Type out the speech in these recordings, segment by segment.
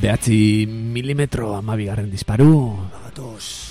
9 mm 12 disparu. Gatoz.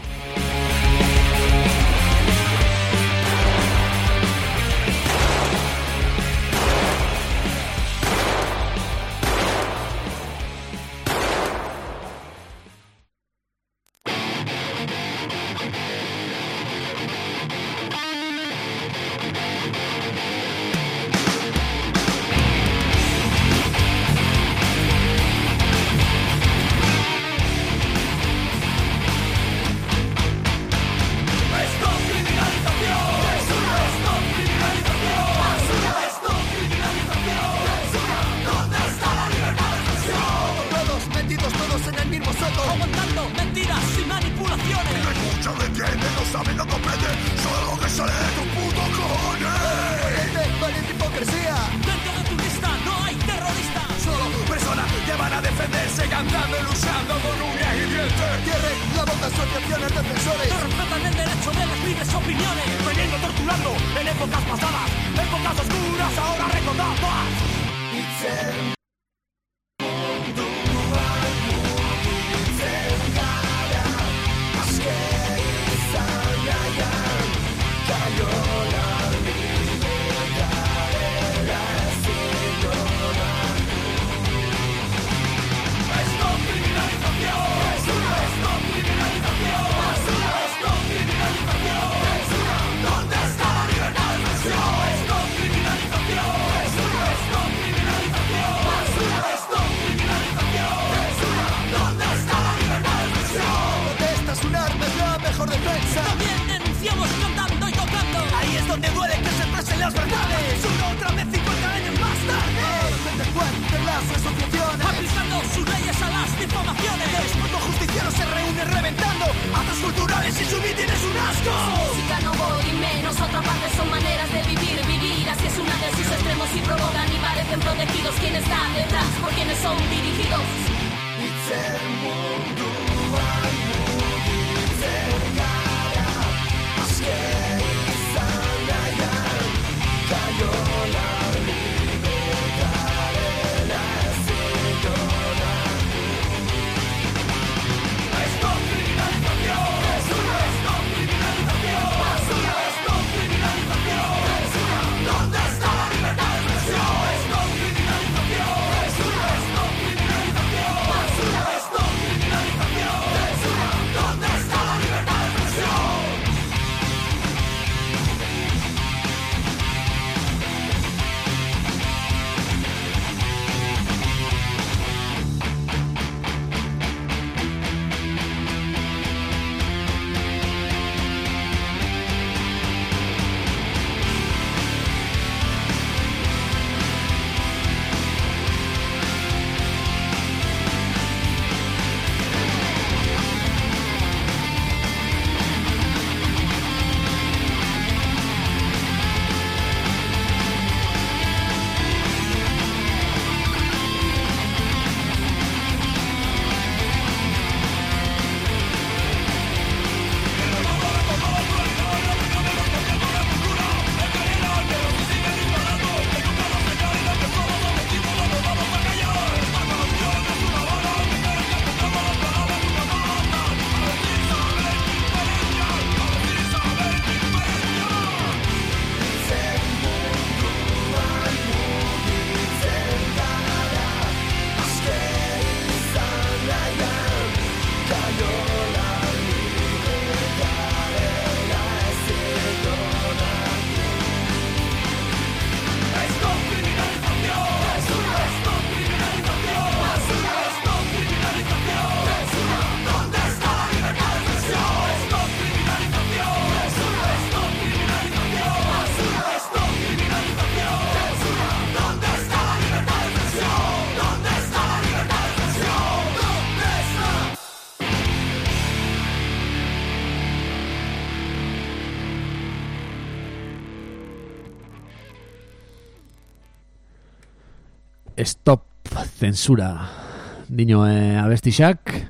Stop censura diño abestixak.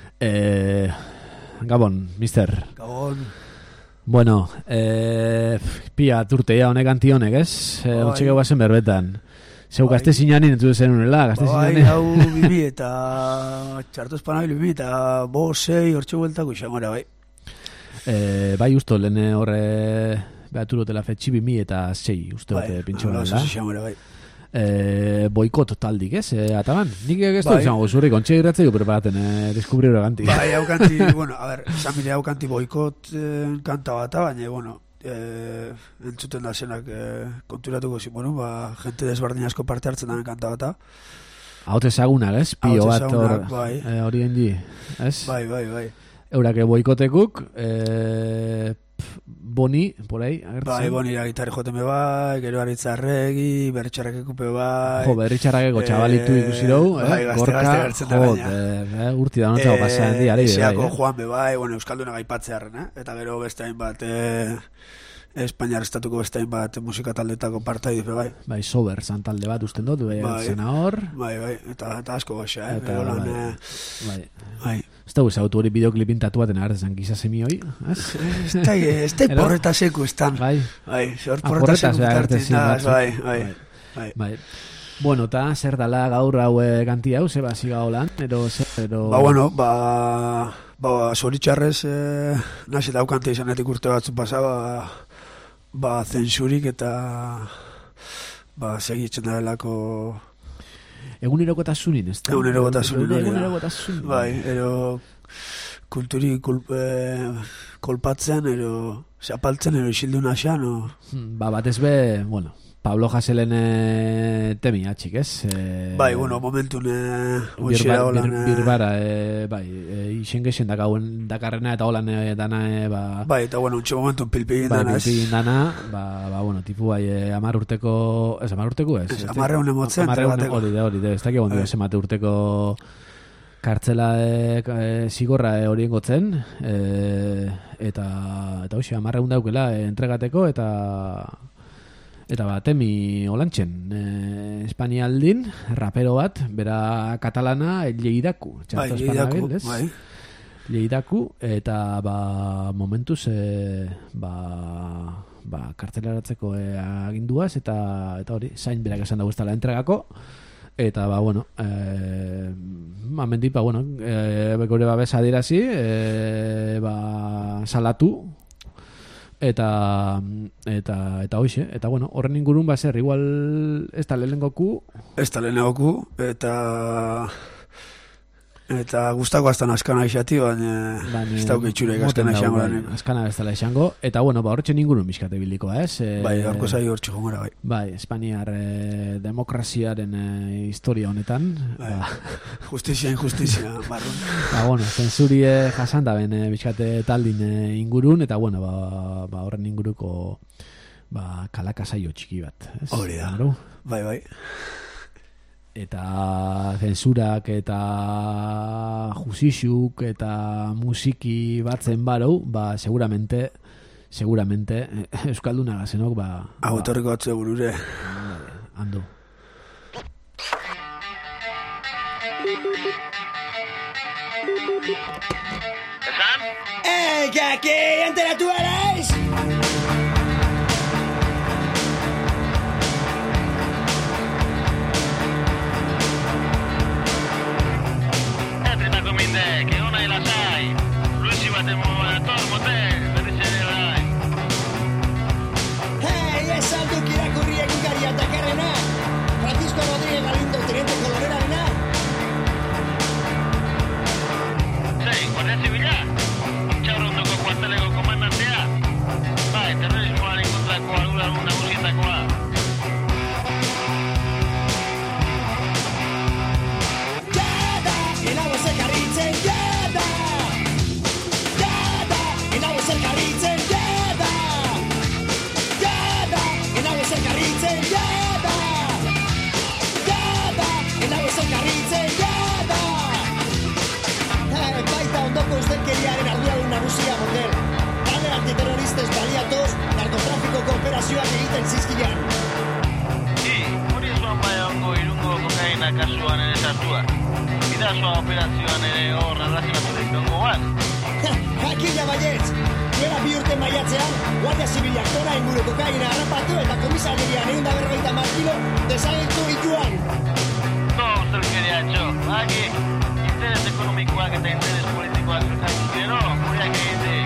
Gabon, mister. Gabon. Bueno, pia turteia honek anti honek, ez? Otxeke guazen berbetan. Zeu gazte zinean nintu zenunela, gazte zinean. Bai, hau bibi eta txartu espanabil bibi eta 5-6 hortxe bueltako izangora, bai. Bai, usto, lehen horre behaturotela fetxi 2006, uste bai, bate pintxo gara. Bai. Boikot taldik, ez? Ataban, nik ez dut izango zurrik, ontxe irratzeko preparaten, deskubriero ganti. Bai, hau kanti, bueno, a ver, zamile hau kanti boikot kanta bat, baina, bueno, entzuten da zenak konturatuko zin, bueno, gente desbardin asko parte hartzen da kanta bat. Haute ezagunak, ez? Pio bat hori engi, ez? Bai. Eurake boikotekuk, Boni, por ahí, agertzen. Bai, Boni gitarri joten be bai, gero Aritzarregi, Berritxarrak ekupe bai. Jo, Berritxarrakeko txabalitu ikusi dugu, gazte gertzen da gaina. Urti da notzago pasatzen di, ari. Eseako Juan be bai, bueno, Euskalduna gaipatzearen, eta gero beste hainbat Espainiar estatuko beste hainbat musika taldetako partaidu be bai. Bai, Sober talde bat usten dut, zena hor. Bai, eta asko goxa, Bai. Ez da guzautu hori bideoklipin tatuaten agartzen giza semi hoi, ez? Ez da porreta seku estan. Bai, porreta seku tartin. Bai. Bueno, eta zer dala gaur hau kanti hau, zeba ziga holan, ero... Zoritxarrez, nazi daukante izanetik urte batzu pasaba, zensurik eta segitzen da delako... Egunerokotasunin, ez da? Egunerokotasunin. Bai, ero kulturi kolpatzen, ero zapaltzen, ero isildun asian, batez be, bueno, Pablo Haselen temi atxik, ez? Bai, bueno, momentun oixera holan... Birbara, bai, isen gexen dakarrena eta holan dana, Bai, eta bueno, ontxe momentun pilpilin dana, ez? Pilpilin dana, bueno, tipu bai, 10 urteko... Ez, 10 urteko, ez? 10 emotzen, hori da, ez dakik ondo, ez 10 urteko kartzela zigorra horien gotzen, eta hoxe, 10 daukela entregateko, eta temi holantxen, Espainialdin, rapero bat, bera katalana, Lleidaku. Bai. Lleidaku, eta momentuz, kartzelaratzeko aginduaz, eta hori, zain berak esan dago ez dela entregako, eta bueno, amendik, bueno, gure babesa dirazi, salatu, eta hoxe, eta bueno, horren ingurun zer, igual ez da lehenengoku, eta guztako aztan askana izati, baina ez dauk itxurek askana izango. Askana ez dela izango, eta bueno, horretxen ingurun bizkate bildikoa, ez? Bai, horko zai hortxe jongora, bai. Bai, Espainiar demokraziaren historia honetan. Justizia, barrun. Bueno, zensurie jasan da ben bizkate taldin ingurun, eta bueno, horren inguruko kalakasaio txiki bat. Hori da, bai. Eta zensurak eta jusixuk eta musiki batzen barou, seguramente Euskalduna gazenok hau etorriko batzu burure handu. ¿Esan? Que aquí enteratu erais! Que ona de las hay, Luisi batemo dator motel, berritzen bai. Hey, ez alduk irakurri egunkaria dakarrena, Francisco Rodríguez Galindo, teniente kolorerarena. Sei, Guardia Zibila, Txaurrondoko kuarteleko komandantea, terrorismoaren kontrako arduradun nagusietakoa. Ustelkeriaren arduradun nagusia motel. Talde antiterroristes baliatuz, narkotráfico kooperazioak egiten zizkilan. Hori zuan ongo irungo kokaina kasuan ere sartua. Bidazoa operazioan ere hor relazionatu ditongo bat. Jakina baietz! Duela 2 urte maiatzean, Guardia Zibilak tona inguru kokaina harrapatu eta komisarian 150 kilo desagertu Joan. Ustelkeria etxo, baki, interes ekonomikoak eta interes politikoak zertatu gero, gureak egitek.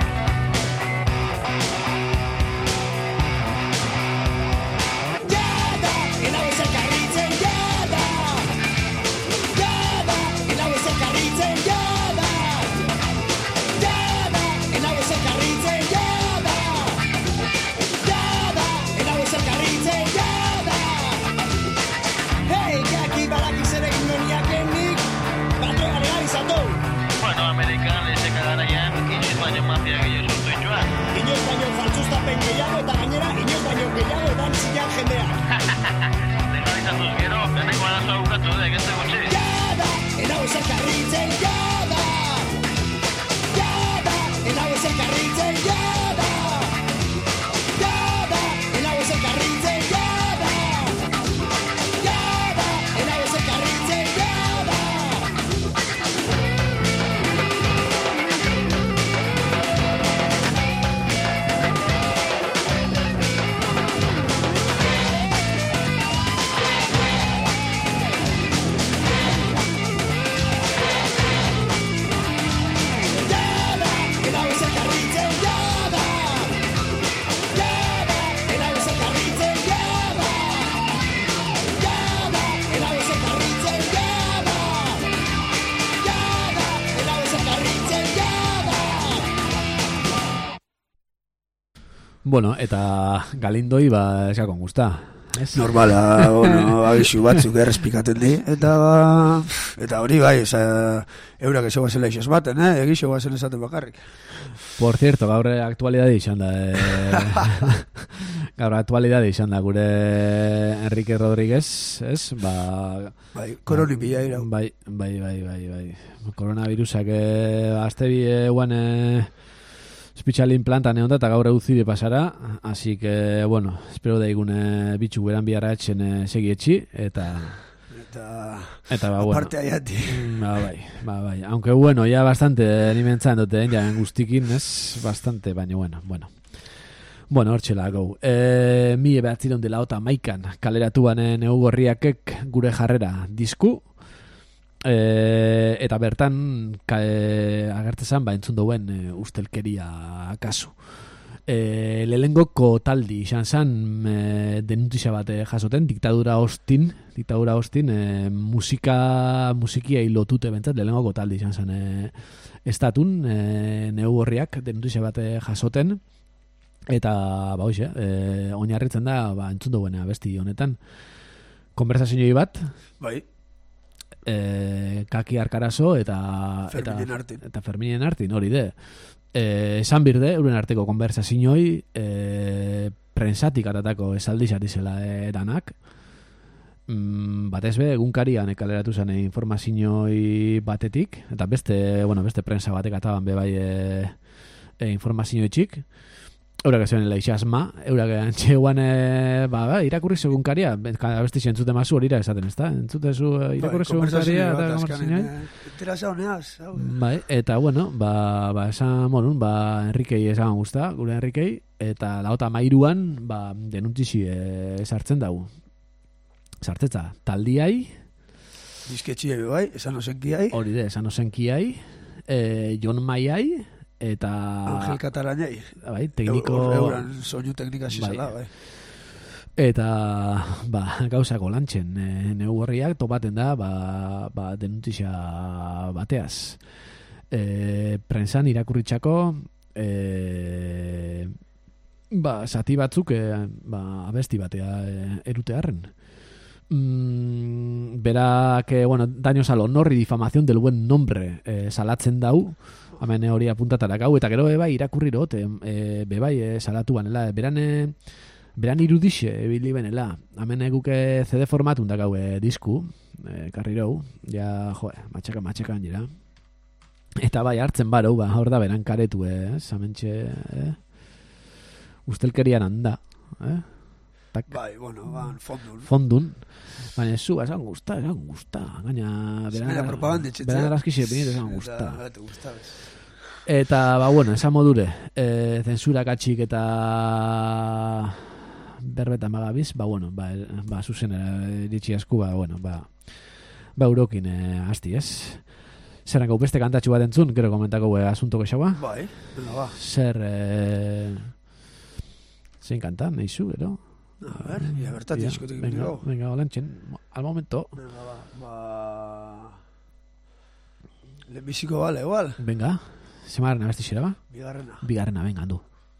Jada, enau ez elkarritzen, jada. Jada, enau ez elkarritzen, jada. Jada, enau ez elkarritzen, jada. Jada, enau ez elkarritzen, jada. Hei, jaki balaki zer egin honiak enik, bandegare gari zatu. Bueno, Amerikan lehizeka garaian, inoiz baino mafia gehiago sortu itxuan. Inoiz baino faltsustapen gehiago eta gainera inoiz baino gehiago edan zilean jendeak. Legalizatuz gero, beneko arazoa bukatu dek, ez gutxi. Jada, enau ez elkarritzen, jada. Jada, enau ez elkarritzen, jada. Jada, enau ez elkarritzen, jada. Jada, enau ez elkarritzen, jada. Jada, enau ez elkarritzen, jada. Jada, enau ez elkarritzen, jada. Jada, enau ez elkarritzen, jada. Jada, enau ez elkarritzen, jada. Bueno, eta Galindoi, eskakon gusta. Ez? Normala, bueno, abixu batzuk errespikaten di, eta hori bai, eurak eso guazen laixez baten, egixo guazen esaten bakarrik. Por cierto, gaur aktualidade izan da. Gaur aktualidade izan da gure Enrique Rodríguez, ez? Bai, koroni bila ira. Bai. Koronavirusak azte bi eguan espitxalin plantan egon da, eta gaur eguzi pasara, así que, bueno, espero da igun bitxu beran biharra etxen segietxi, eta ba, bueno. Aparte aiati. Bai. Aunque, bueno, ya bastante nimentzan dute, ja gustikin, ez? Bastante, baina, bueno. Bueno, hortxela, gau. 1911 kaleratuan Neugorriakek gure jarrera disku, eta bertan agertezan entzun duen ustelkeria kasu. Lelengoko taldi izan zan denuntzia bat jasoten, diktadura hostin musikiai lotute bentzat, lelengoko taldi izan zan estatun Neugorriak denuntzia bat jasoten, eta hoxe, oinarritzen da entzun duen abesti honetan konbersazioi bat, bai. Kaki Arkarazo eta Ferminen Artin, hori de. Esan birde, euren arteko konbersazioi prensatik atatako esaldizat izela danak. Batez be, egunkarian kaleratu zen informazioi batetik, eta beste prensa batek ataban be bai informazioi txik. Eurak ezen leixasma, eurak antxeguan irakurri egunkaria, besti entzute mazu hori esaten, ez da? Entzute zu irakurri egunkaria eta konbersazioi. Interesa honeaz. Bai, eta bueno, esan morun, Enrikei esan guzta, gure Enrikei, eta laota mairuan, denuntzizi sartzen dago. Sartzetza, taldiai. Disketxiai bai, esan osenkiai. Hori de, esan osenkiai, Jon Maiai, eta Angel Katalanei, bai, tekniko euran soinu teknika zizela, bai. Eta gauzako lantzen Neugorriak topaten da denuntizia bateaz. Prensan irakurritxako zati batzuk abesti batea erutearren. Berak, daño al honor y difamación del buen nombre salatzen dau, hemen hori apuntatara gau, eta gero irakurri rot, salatu banela, beran irudixe ebili benela, hemen eguke CD formatun da gau disku, karrirou, ja, matxakan jira. Eta hartzen barou, hor da beran karetu, zamentxe, ustelkerian handa, Bai, fondun. Baina zu, esan gusta. Gaina, beran arazkixe pinit esan gusta. Eta, esan modure, zensura katxik eta berbetan magabiz, bueno, zuzenera iritsi asku, eurokin hasti, ez? Zerrango beste kantatxu bat entzun, gero komentako asunto gexaua? Bai, ba. Zer, zein kanta, meizu, gero? A ver, ya bertat diskutik venga, olantxen, al momento. Venga, ba... Lehenbiziko bale, igual. Venga, zemarrena besti xera, ba? Bigarrena, venga, handu.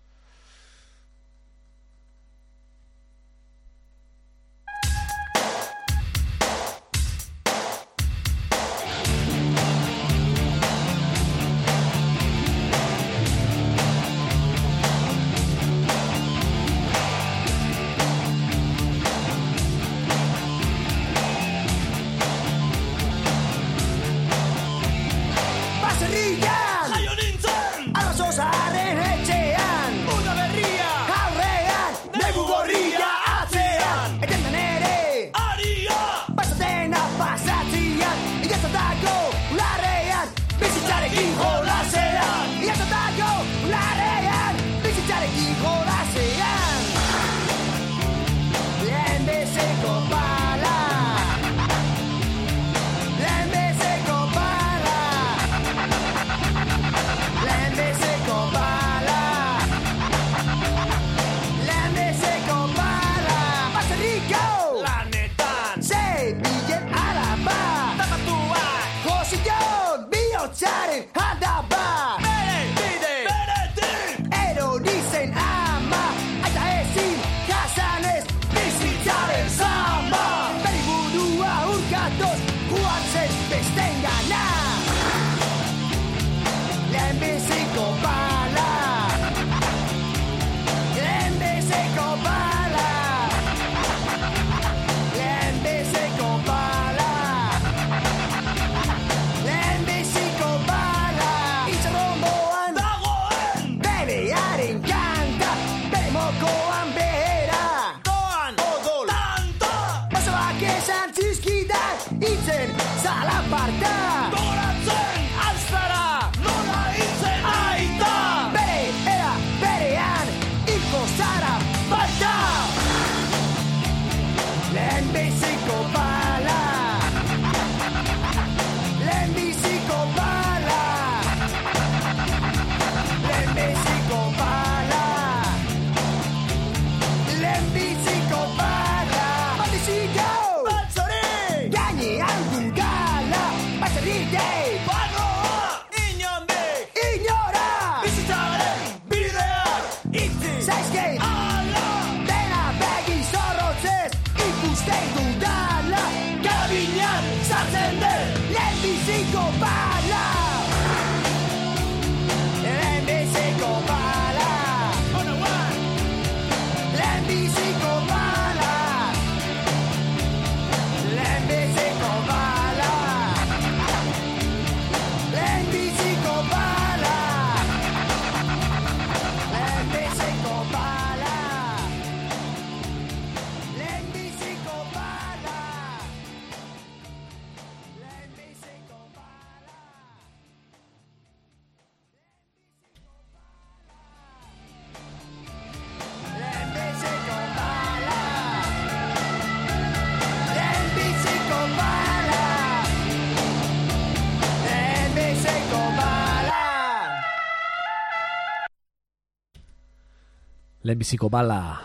Lehenbiziko bala.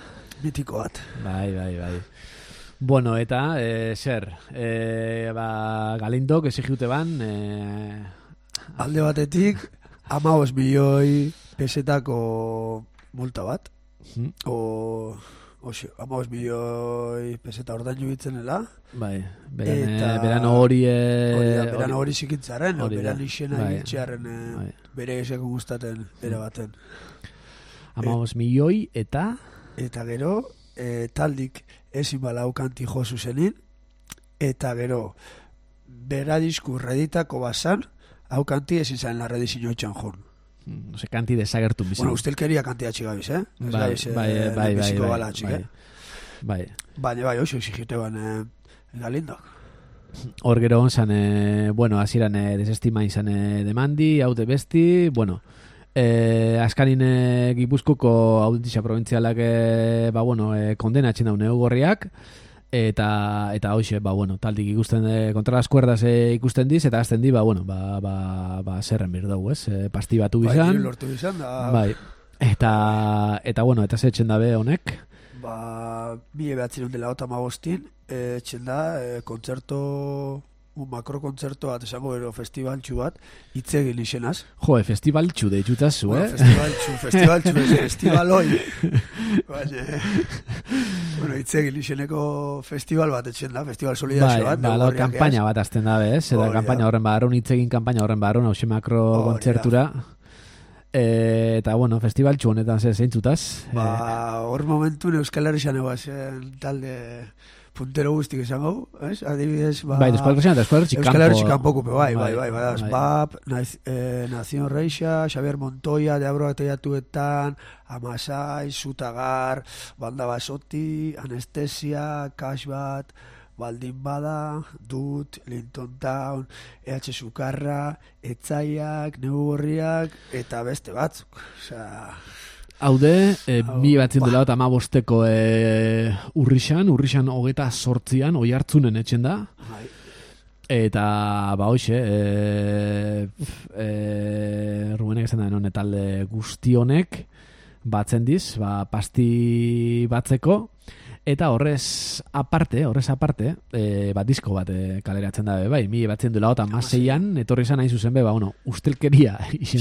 Mitiko bat. Bai. Bueno, eta, zer, Galindok exigiute ban... Alde batetik, 15 milioi pesetako multa bat. O 15 milioi peseta ordainu bitzenela. Bai, beran hori... Beran hori zikintzaren, beran izena egitxearen bere eseko guztaten, bere baten. 15 milioi eta... Eta gero, taldik ezin bala aukanti jo zuzenin, eta gero, bera diskur reditako bazan, aukanti ezin zaren la redizio itxan joan. No se kanti desagertu bizi. Bueno, ustelkeria kantia txigabiz, Bai. Baina, oso exigite ban Galindok. Hor gero onzan, hasieran desestima izan demandi, haute besti, bueno, Azkanin Gipuzkoko auditisa provintzialak kondenatzen dau neugorriak, eta hoxe, taldik ikusten kontra las cuerdas ikusten diz, eta azten di, zerren bir dugu, ez? Pasti batu bizan. Bai, lortu bizan, da. Bai. Eta zetzen dabe honek? 1985 etxen da, un makrokontzerto bat, esango bero festivaltxu bat, itzegin izenaz. Jo, festivaltxu deitxutazu, Festivaloi. Itzegin izeneko festival bat etxen da, festival solidazio bat. Bai, kampaina bat azten dabe, ez? Eta kampaina horren barrun, itzegin kampaina horren barrun, hause makrokontzertura. Eta, festivaltxu honetan zeintzutaz? Hor momentun Euskal Herrian egoazen talde puntero guztik esango, ez? Adibidez, Euskal Herri kanpo kupe, bai, BAP, Nación Reixa, Xavier Montoya, Deabroak teiatuetan, Amasai, Zutagar, Banda Basoti, Anestesia, Cashbat, Baldin Bada, Dut, Linton Town, EH Sukarra, Etzaiak, Neugorriak, eta beste batzuk. Haude, 1985ko urrixan 28an, Oiartzunen etxen da. Eta, Rubenek esan da honet talde guztionek batzen diz, pasti batzeko. Eta horrez aparte, disko bat kaleratzen dabe, bai, 1986an, etorri izan hain zuzen be, ustelkeria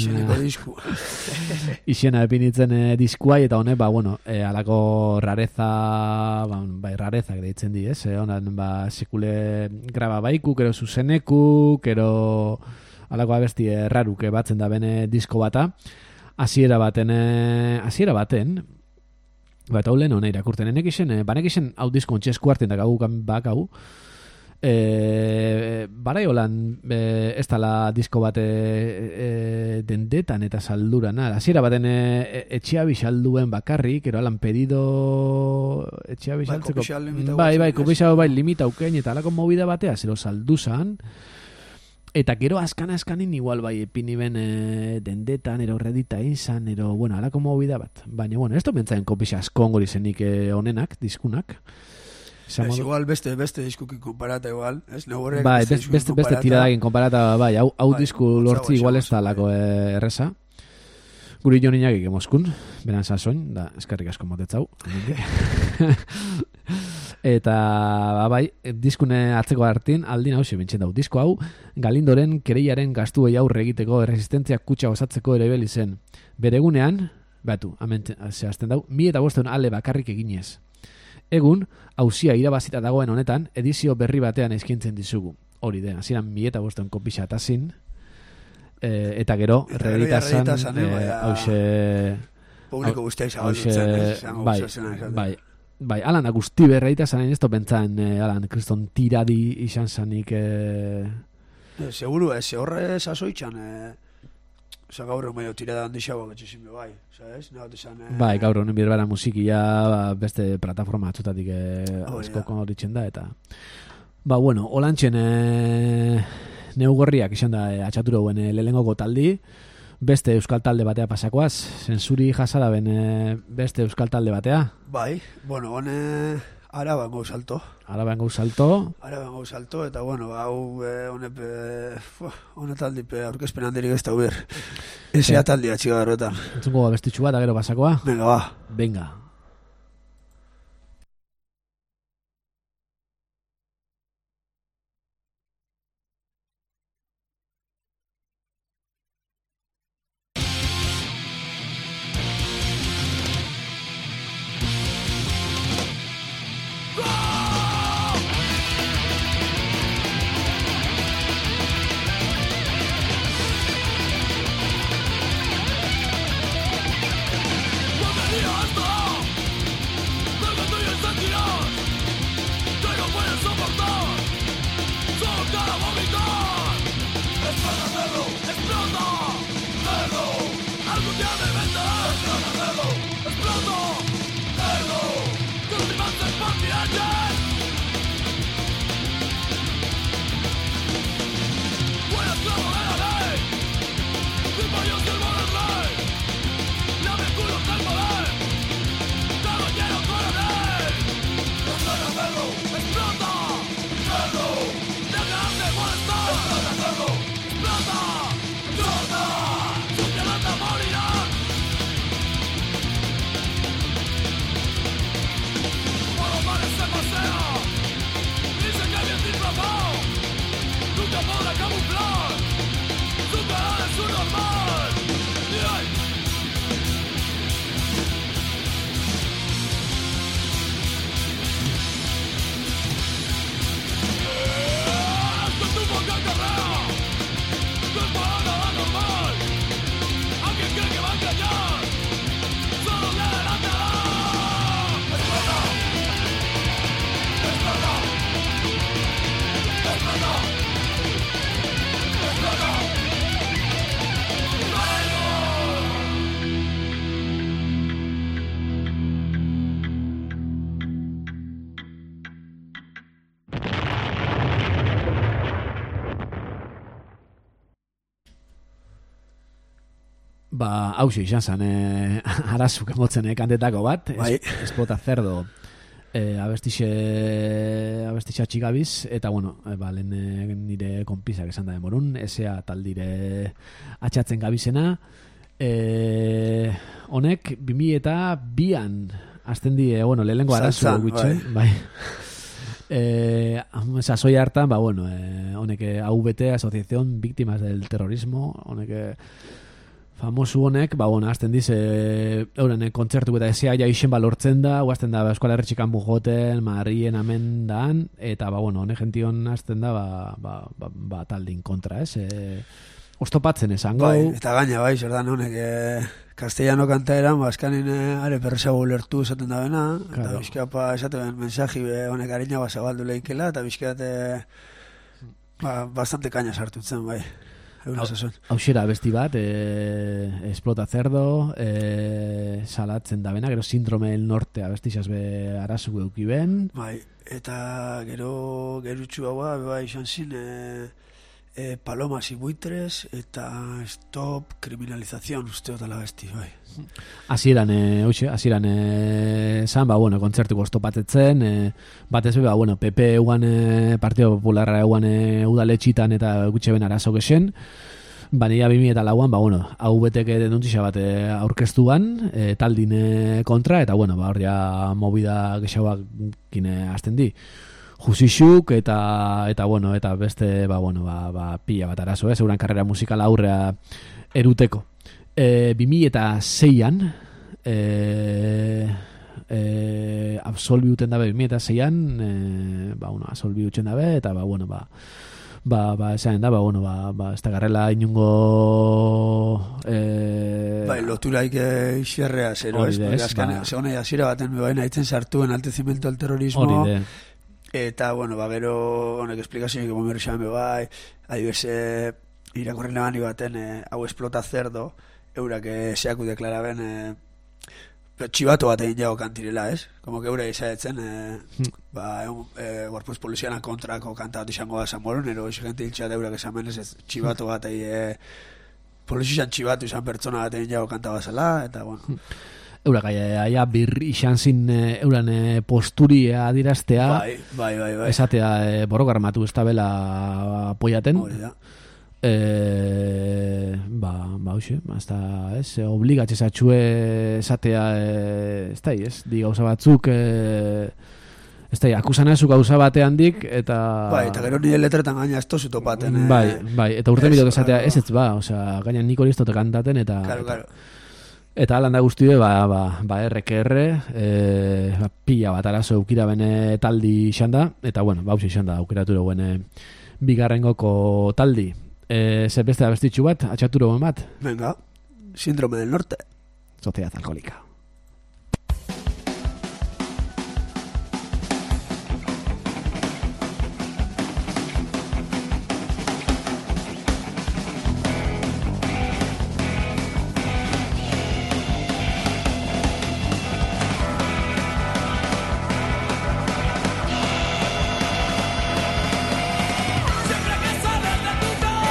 izena epinitzen diskuai, eta honek, alako rareza, rarezak deitzen di, ez? Honan, sekule graba baiku, kero zuzeneku, kero alako abesti raruke batzen da bene disko bata, hasiera baten, eta hau lehen hona irakurten. Banekixen hau disko ontxesku hartzen da bakau. Barai holan ez dala disko bate dendetan eta salduran. Hasiera baten etxea bisalduen bakarrik, ero alan pedido etxea bisaltzeko. Kopixal limita auken eta alako movida batea, zero salduzan. Eta gero askanin igual epini ben dendetan, ero redita izan, ero, alako movida bat. Baina, ez mentzaen kopixa askongori zenik honenak, diskunak. Igual beste diskukin komparata igual, ez? Beste tiradagin komparata, hau disku lortzi igual ez da alako erreza. Guri jo niñak ikemoskun, beran sasoin, da eskarrik asko motetzau. Eta, diskune atzeko hartin, aldin hau bintxen dau. Disko hau, Galindoren kereiaren gastuei aurre egiteko erresistentzia kutsa osatzeko ere beli zen. Beregunean, zehazten dau, 1500 ale bakarrik eginez. Egun, hauzia irabazita dagoen honetan, edizio berri batean eskintzen dizugu. Hori den, hasieran 1500 kopixa atazin, eta gero, reeditazan, hause... Publiko guztia izagotzen, Bai, alan agusti berreita zanen ez pentsan, alan, kriston tiradi izan zanik... Seguru, horre sasoitxan, gaur medio tirada handixago betxezin bai, sabes? Bai, gaur honen birbara musikia beste plataforma atzutatik askoko horitzen da, eta... Olantxen neugorriak izan da atxaturauen lehenengoko taldi, beste euskal talde batea pasakoaz, zensuri jasada ben beste euskal talde batea. Bai, hone Araban gau salto, eta hau hone taldipe aurkezpen handirik ez da uber. Ezea taldia txiga garrota. Entzungo bestitxu bat, agero pasakoa? Venga. Voy a trabajar a ley, sin fallos del modern life. Ba, hauxe izan zen, arazuk emotzen kantetako bat, Bai. Esplota Cerdo, abestixa txigabiz, eta bueno, lehen nire konpizak esan da demorun, esea taldire atxatzen gabizena, honek 2002an azten die, lehenengo arazo gutxe, bai. Sasoi hartan, honek AVT, Asociación Víctimas del Terrorismo, honek famosu honek, azten diz, euren kontzertu eta esea jaixen balortzen da, guazten da Euskal Herritxikan bujoten, Marien amen daan, eta honek gention azten da, taldin kontra, ez? Ostopatzen esango. Bai, eta gaina, Jordan honek, castellano kantaeran, azkanin are perresago lertu esaten da bena, eta bizkapa esaten mensaji honek harina zabaldu lehikela, eta bizkat bastante kaina sartutzen, bai. Hauxera besti bat, Esplota Cerdo, salatzen da bena, gero Síndrome del Norte abestixaz be arazu eukiben. Bai, eta gero gerutxu haua, bai, izan zin, Palomas y Buitres eta Stop Criminalización usteot ala besti, bai. Hasieran zan, kontzertuko ostopatetzen, batez be, PP euan, Partido Popularra euan udaletxitan eta gutxe ben arazo gesen, baina 2004an, AVTek denuntzisa bat aurkeztuan, taldin kontra, eta, horria movida gexauak kine azten di. Jusixuk eta beste pila bat arazo, euran karrera musikala aurrea eruteko. 2006an absolbiuten dabe 2006an absolbiutzen dabe eta esan da ez da garrela inungo loturaik xerrea zero, ez? Zegonei hasiera baten bebaina itzen sartuen altezimento al terrorismo. Eta, gero honek esplikazioik egon berri xame bai, adibes irakurren lebani baten hau Esplota Cerdo, eurak seaku deklaraben txibato bat egin jago kantirela, ez? Como que eura izaetzen gorpuz polizianak kontrako kanta bat izango da Zamorun, ero iso gente hiltxat eurak esamen ez txibato bat polizian txibatu izan pertsona bat egin jago kanta bat zela, eta Eurak aia birri izan zin euran posturi adiraztea, bai. Esatea borrokarmatu ez da bela apoiaten. Hoxe, obligatxe zatxue esatea, ez da, di gauza batzuk, ez da, akusana zu gauza batean dik, eta... eta gero nire letretan gaina ez tozu topaten. Bai, eta urte mitot esatea, ez gaina nik hori ez tote kantaten, eta... Claro. Eta alanda guztide, RKR, pila bat arazo eukira bene taldi izan da, eta, hausia izan da, aukeraturo bene bigarrengoko taldi. Zer beste da bestitxu bat, atxaturo ben bat? Venga, Síndrome del Norte. Sociedad alkoholika.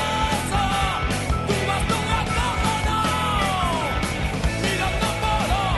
Mirando por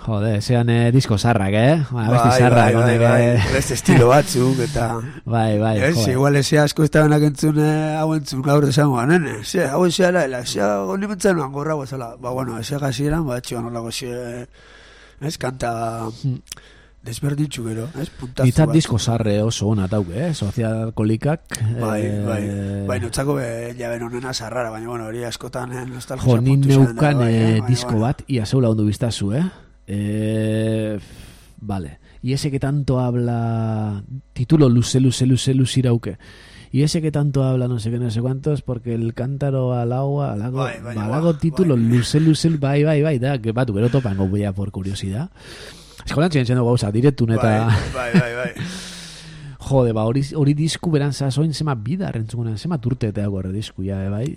Jode, zean disko zarrak, Besti zarrak. Beste estilo batzuk, eta... Bai, jode. Igual ezea asko ez da benak entzun, hau entzun gaur desango ganene. Hau ezea laela, ezea goni bentzen nuan gorra gozala. Bueno, ezea gazieran, txiban olako ez, kanta... Desberdintxu gero, puntazu Nitzat disko zarre oso hona tauke, Sozialkolikak. Bai, notzako jaben honena zarrara, baina, bueno, hori askotan nostalgia. Jo, nin neukan disko bat, ia zeula ondo biztazu, Vale. Y ese que tanto habla... Título luze irauke. Y ese que tanto habla no sé qué, no sé cuántos, porque el cántaro al agua, balago título luze, bai, da, que batu, gero topango boia por curiosidad. Eskolan txentzeno gauza, direktun eta... Bai. Jode, hori disku beran zazoin zema bida rentzugunan, zema turte eta gorre disku, ja, bai?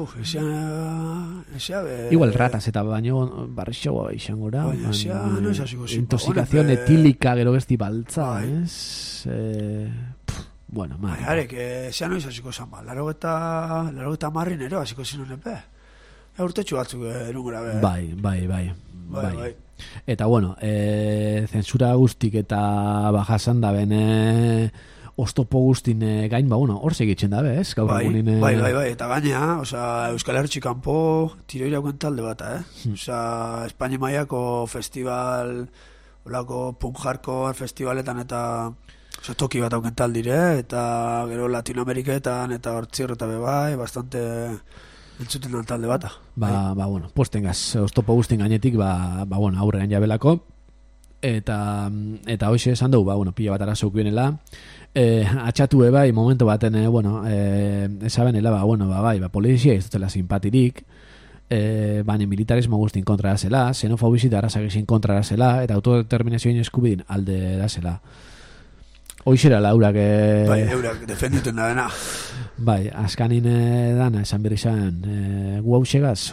Esa igual ratas eta baino barrixoa izango da. Baina, no es así cosa. Intoxicación etílica, gero besti baltza, es... Bueno, madre. Are, que esa no es así cosa mal. Laro eta marrinero, así cosa no nepe. Urtetxu batzuk erungura, Bai. Eta, bueno, zensura guztik eta bajasan da bene oztopo guztin gain, bueno, hor segitzen da, ez? Bai, eta gaina, Euskal Herri kanpo tiro irauen talde bata, Espainia mailako festival, olako punk hardcore festivaletan eta toki bat auken taldire, eta gero Latinoameriketan eta hortzir eta bebai, bastante... entzuten dan talde bata. Bueno, postengaz, oztopo guztin gainetik, bueno, aurrean jabelako, eta hoxe esan dugu, bueno, pila bat arazouk bienela, atxatu bai, momento baten, esabenela, polizia ez dutela simpatirik, baina militarismo guztin kontra da zela, xenofobizita arrazakizin kontra da zela, eta autodeterminazioen eskubidin alde da zela. Hoixera laurak... eurak defendituen da dena. Bai, askanin dana, esan berri zan, gu hausegaz.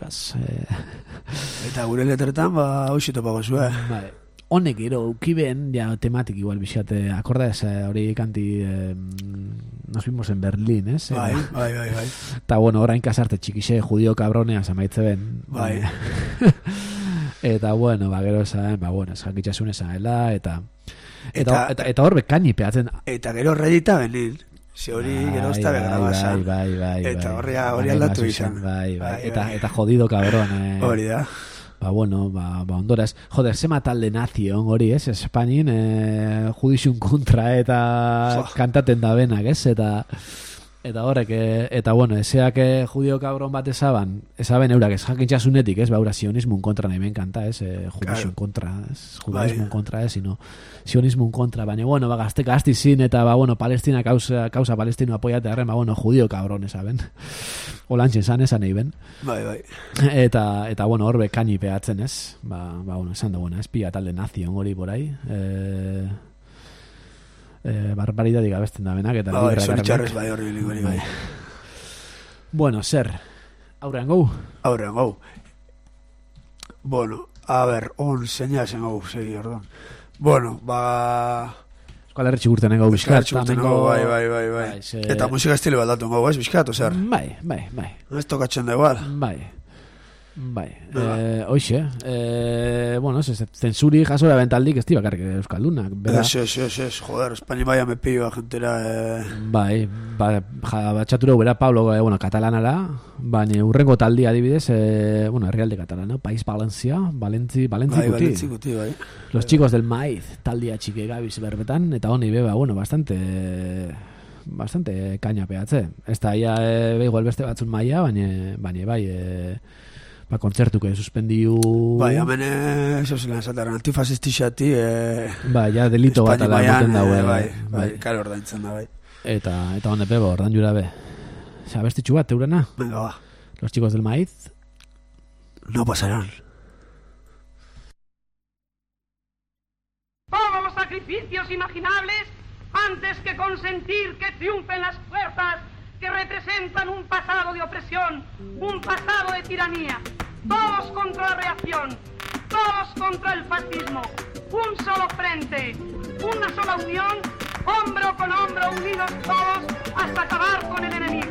Eta gure letretan, hauxe topago zuen. Bai, honek gero, ukiben, ja, tematik igual bizate, akorda ez, hori kanti, nos vimos en Berlín, ez? Bai. Eta, bueno, orain kasarte txikixe, judio kabronea, zamaitze ben. Bai. Eta, bueno, gero esan, eskakitxasun esan, eta hor bekaini peatzen. Eta gero redita benin. Ze hori gero ez da begrabasan. Bai. Eta hori aldatu izan. Bai. Eta jodido kabron. Hori da. Bueno, ondoraz. Joder, zema talde nazion hori, ez? Espainin judizun kontra eta kantaten da benak, ez? Eta horrek, eta bueno, eseak judio kabron bat esaben eurak ez jakintxasunetik, ez? Baura sionismun kontra nahi ben kanta, ez? Judizun kontra, ez? Judaismun kontra, ez? Sino sionismun kontra, baina, bueno, gazteka zin, eta, bueno, Palestina causa palestino apoiate arren, bueno, judio kabron esaben. Olantxe esan nahi ben. Bai. Eta bueno, horbe kaini peatzen, ez? Bueno, esan da, bueno, ez pila talde nazion hori borai. Barbaridadik abesten da benak eta zoritxarrez bai horri bai. Bueno, zer aurrean gau bueno, a ver on señasen gau segi ordon bueno, Euskal Herri txigurten gau bizkat bai. Eta musika estilo bat datu gau, ez bizkat, ozer? Bai ez tokatzen da igual Bai, hoxe, bueno, zensuri jasora bentaldik ez bakarrik Euskaldunak. Es, joder, Espainia baia me pillo a gentera... Bai, batxaturo bera Pablo, katalanara, baina urrengo taldi adibidez, herrialde katalana, País Valencia, Valentzi kuti, bai. Los chicos del maíz, taldia txike gabiz berbetan, eta honi beba, bastante kaina peatze. Ez da, igual beste batzun maia, baina bai... kontzertuke suspendiu... Bai, hemen eso zelan esataren antifasistixati... ja, delito bat ala emoten daue. Bai, karo ordaintzen da, bai. Eta honde pego, ordan jura be. Sabestitxu bat, eurena? Venga, va. Los chicos del maíz. No pasarán. Todos los sacrificios imaginables antes que consentir que triunfen las fuerzas que representan un pasado de opresión, un pasado de tiranía. Todos contra la reacción, todos contra el fascismo. Un solo frente, una sola unión, hombro con hombro, unidos todos hasta acabar con el enemigo.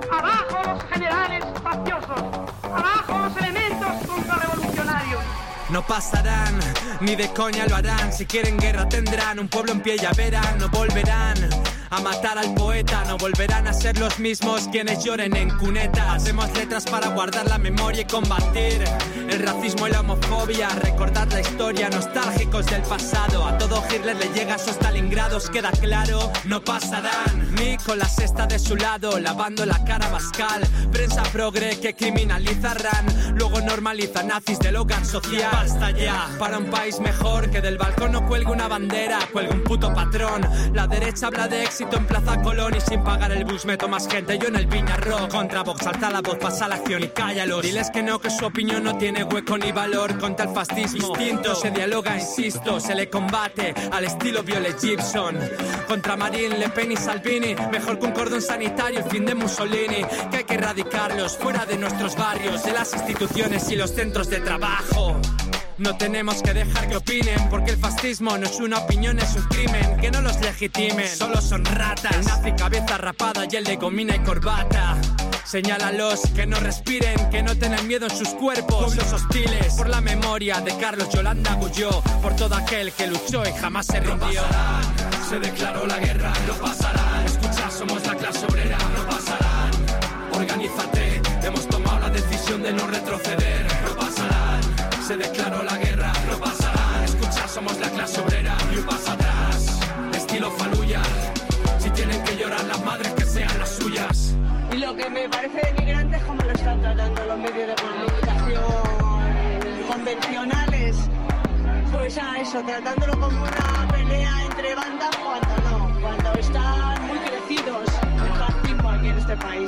Abajo los generales faciosos, abajo los elementos contrarrevolucionarios. no pasarán, ni de coña lo harán. Si quieren guerra tendrán, un pueblo en pie ya verán. No volverán a matar al poeta, no volverán a ser los mismos quienes lloren en cunetas. Hacemos letras para guardar la memoria y combatir el racismo y la homofobia. Recordar la historia, nostálgicos del pasado. A todo Hitler le llega a sus Stalingrados, queda claro, no pasarán. Ni con la sexta de su lado, lavando la cara a Bascal. Prensa progre que criminalizarán, luego normaliza nazis del hogar social. Basta ya, para un país mejor, que del balcón no cuelgue una bandera, cuelgue un puto patrón. La derecha habla de éxito en Plaza Colón y sin pagar el bus meto más gente yo en el Piña Rock. Contra Vox alza la voz, pasa la acción y cállalos. Diles que no, que su opinión no tiene hueco ni valor. Contra el fascismo distinto se dialoga, insisto, se le combate al estilo Violet Gibson. Contra Marine Le Pen y Salvini, mejor que un cordón sanitario, el fin de Mussolini. Que hay que erradicarlos fuera de nuestros barrios, de las instituciones y los centros de trabajo. No tenemos que dejar que opinen, porque el fascismo no es una opinión, es un crimen. Que no los legitimen, solo son ratas. El nazi cabeza rapada y el de gomina y corbata. Señálalos, que no respiren, que no tengan miedo en sus cuerpos. Pueblos hostiles, por la memoria de Carlos Yolanda Gulló, por todo aquel que luchó y jamás se rindió. No pasarán, se declaró la guerra, no pasarán. Escucha, somos la clase obrera, no pasarán. Organízate, hemos tomado la decisión de no retroceder, no pasarán. Se declaró la guerra, no pasarán. Escucha, somos la clase obrera y un paso atrás. Estilo Faluya, si tienen que llorar las madres que sean las suyas. Y lo que me parece denigrante es cómo lo están tratando los medios de comunicación convencionales. Pues a eso, tratándolo como una pelea entre bandas cuando no, cuando están muy crecidos el fascismo aquí en este país.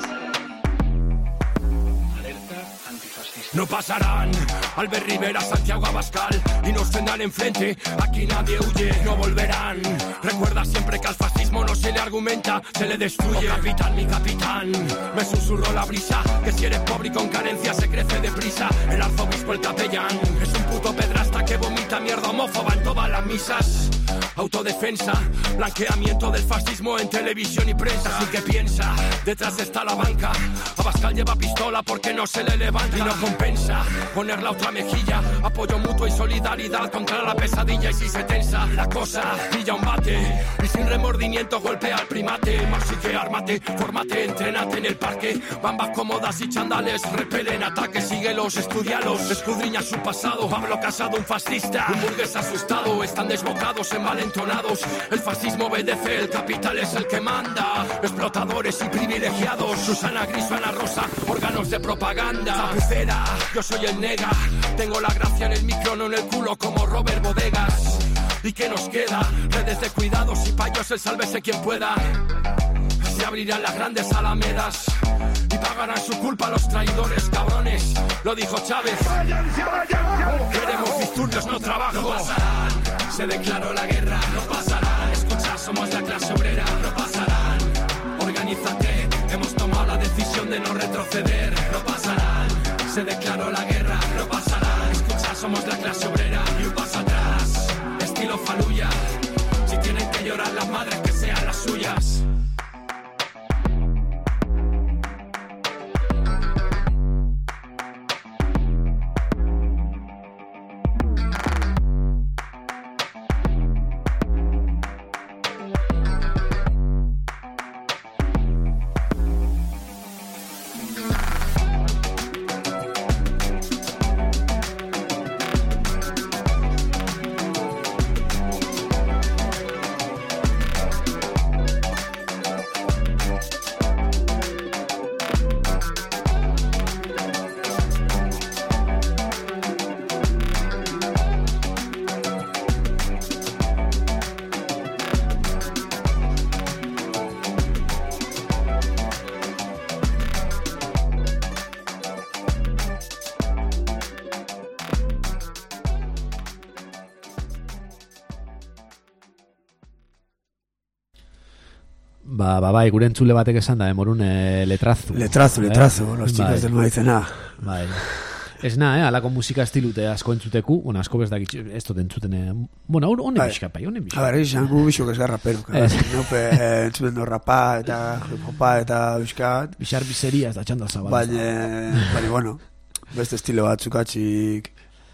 No pasarán, Albert Rivera, Santiago Abascal, y nos tendrán enfrente, aquí nadie huye, no volverán. Recuerda siempre que al fascismo no se le argumenta, se le destruye. Oh, capitán, mi capitán, me susurró la brisa, que si eres pobre y con carencia se crece deprisa. El arzobispo, el capellán, es un puto pedrasta que vomita mierda homófoba en todas las misas. Autodefensa, blanqueamiento del fascismo en televisión y prensa. Así que piensa, detrás está la banca, Abascal lleva pistola porque no se le levanta. Y no compensa poner la otra mejilla, apoyo mutuo y solidaridad contra la pesadilla. Y si se tensa la cosa, pilla un bate y sin remordimiento golpea al primate. Así que ármate, fórmate, entrénate en el parque. Bambas cómodas y chandales repelen ataques. Síguelos, estudialos, escudriña su pasado. Pablo Casado, un fascista, un burgués asustado. Están desbocados, envalentonados. El fascismo obedece, el capital es el que manda. Explotadores y privilegiados. Susana Gris, Ana Rosa, órganos de propaganda. Zapucera, yo soy el nega. Tengo la gracia en el micro, no en el culo como Robert Bodegas. ¿Y qué nos queda? Redes de cuidados y payos, el sálvese quien pueda. Se abrirán las grandes alamedas y pagarán su culpa los traidores, cabrones. Lo dijo Chávez. Queremos disturbios, no trabajo. No pasarán, se declaró la guerra. No pasarán, escucha, somos la clase obrera. No pasarán, organízate. Hemos tomado la decisión de no retroceder. No pasarán, se declaró la guerra. No pasarán, escucha, somos la clase obrera. Y un paso atrás, estilo Faluya. Si tienen que llorar las madres, que sean las suyas. Bai, gure entzule batek esan da, morun letrazu. Letrazu, los chicos del no dicen nada. Bai. Ez na, alako musika estilute asko entzuteku, asko bez dakit, ez dut entzuten, bueno, honen bizka, bai, honen bizka. A ver, izan gu bixok ez garra peru, entzuten no rapa eta hip-hopa eta bizka. Bixar bizeria ez da txanda zabal. Baina, bueno, beste estilo batzuk atxik